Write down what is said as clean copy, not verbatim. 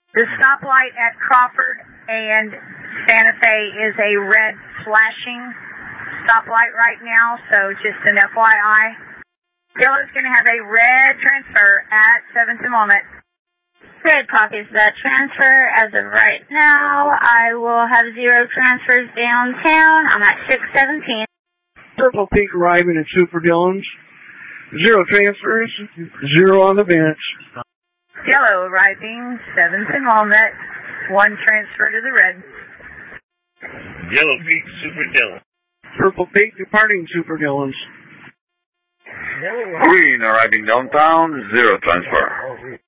The stoplight at Crawford and Santa Fe is a red flashing stoplight right now, so just an FYI. Yellow's going to have a red transfer at 7th and Walnut. Red copies that transfer. As of right now, I will have 0 transfers downtown. I'm at 617. Purple Peak arriving at Super Dillon's. 0 transfers, 0 on the bench. Yellow arriving, 7th and Walnut. 1 transfer to the red. Yellow Peak, Super Dillon. Purple Peak departing Super Dillon's. Green arriving downtown, 0 transfer.